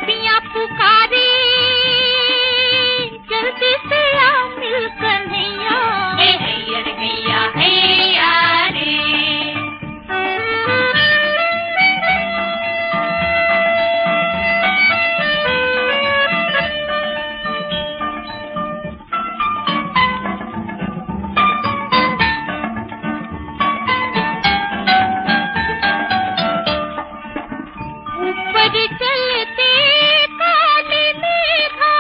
पिया पुकारे जल्दी से आ मिल कन्हैया। हे हैया रे हैया हैया रे। ऊपर चलते काले मेघा,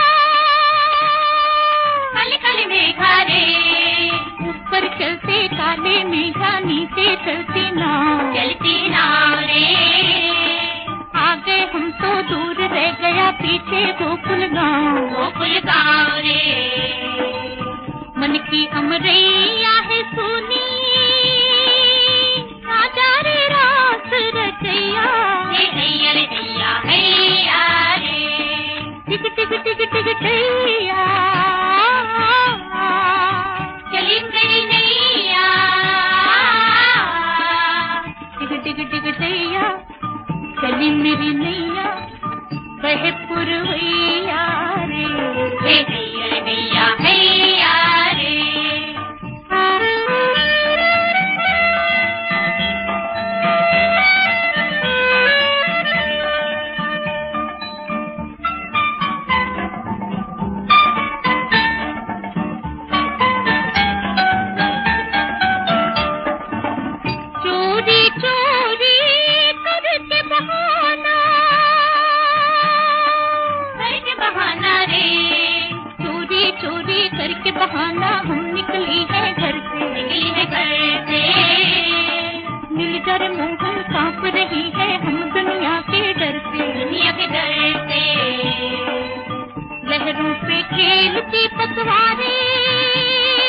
काले काले मेघा रे। ऊपर चलते काले मेघा, नीचे चलती नाव रे। आगे हम तो दूर रह गया, पीछे गोकुल गाँव रे। मन की अमरैया है सुनी, आजा रे रास रचैया। हे हैया रे हैया हैया रे। टिक टिक टिक टिक टैया, चली मेरी नैया। टिक टिक टिक टैया, चली मेरी नैया। बहे पुरवैया रे। हे हैया रे हैया हैया रे। चोरी चोरी करके बहाना रे। चोरी चोरी करके बहाना, हम निकली है घर से। नीलजर मोहन कांप रही है, हम दुनिया के डर से। लहरों पे खेलती पतवारें,